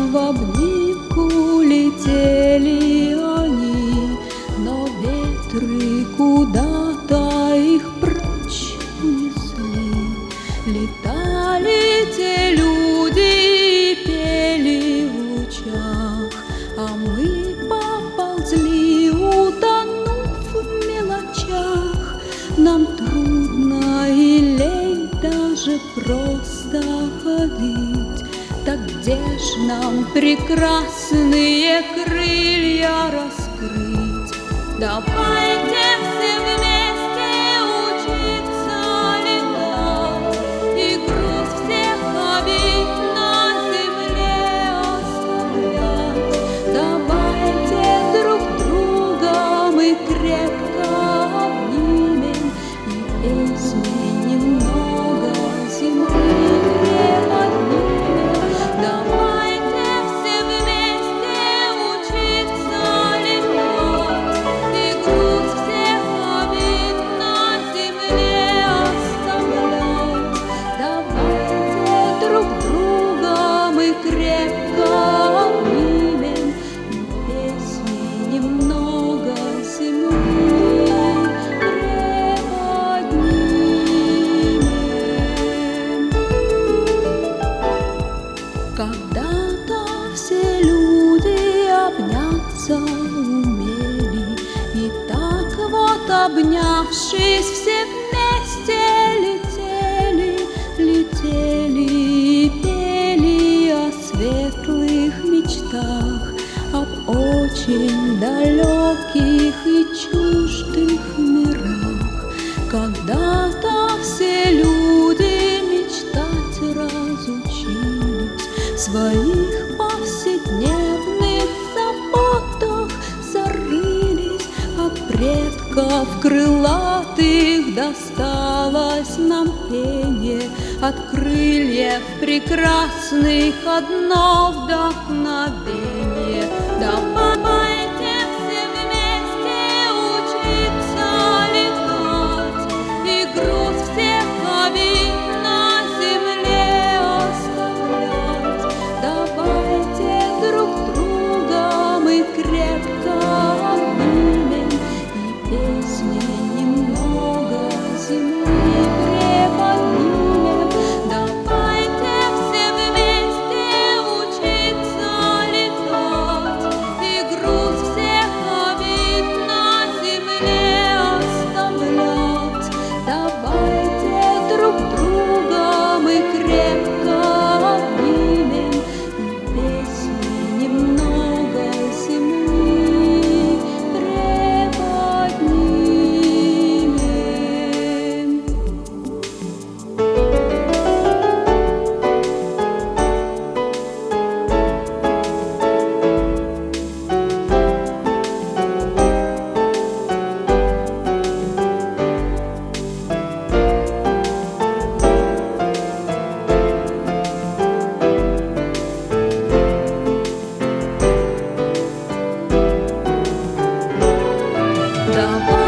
В обнимку летели они, но ветры куда-то их прочь унесли. Летали те люди и пели в лучах, а мы поползли, утонув в мелочах. Нам трудно и лень даже просто ходить. Так где ж нам прекрасные крылья раскрыть? Давайте все вместе учиться летать и груз всех обид на земле оставлять. Давайте друг друга мы крепко обнимем и песней немного земли приподнимем. Давайте все вместе учиться летать и груз всех обид на земле оставлять. Давайте друг друга мы крепко обнимем и песней немного земли приподнимем. Когда-то все люди обняться умели, и так вот, обнявшись, все вместе летели, летели и пели о светлых мечтах, об очень далеких и чуждых мирах. Когда-то все люди мечтать разучились, в своих повседневных заботах зарылись. От предков крылатых досталось нам пение, от крыльев прекрасных одно вдохновение. Давайте все вместе учиться летать и груз всех обид на земле оставлять. Давайте друг друга мы крепко обнимем и песней немного земли приподнимем. Давайте все вместе учиться летать и груз всех обид на земле оставлять. Давайте друг друга мы крепко обнимем и песней немного земли приподнимем. Давай